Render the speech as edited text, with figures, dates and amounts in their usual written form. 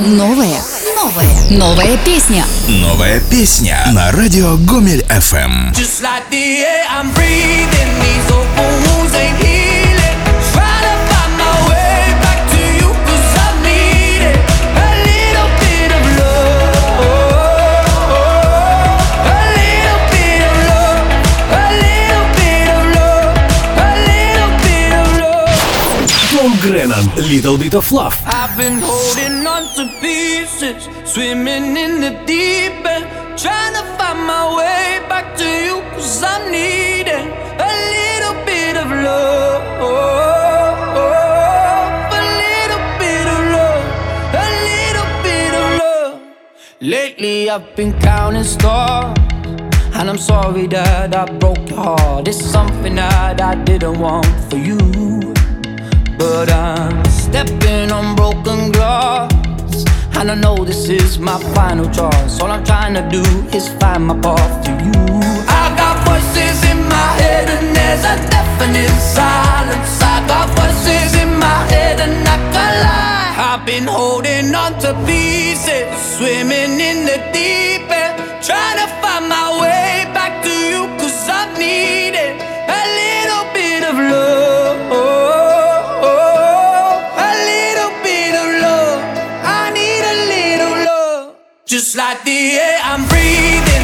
Новая песня. Новая песня на радио Гомель FM. Just like the air I'm breathing, these open wounds ain't healing. Trying to find my way back to you, 'cause I need it. A little bit of love, a little bit of love, a little bit of love, a little bit of love. Том Греннан, Little Bit of Love. I've been holding on to pieces, swimming in the deep end, trying to find my way back to you, 'cause I'm needing a little bit of love, a little bit of love, a little bit of love. Lately I've been counting stars, and I'm sorry that I broke your heart. It's something that I didn't want for you, but I'm stepping on broken glass, and I know this is my final choice. All I'm trying to do is find my path to you. I got voices in my head and there's a deafening silence. I got voices in my head and I can't lie. I've been holding on to pieces, swimming in the deep end, trying to find my way back to you, 'cause I need it. A little bit of love, a little bit of love. I need a little love. Just like the air I'm breathing,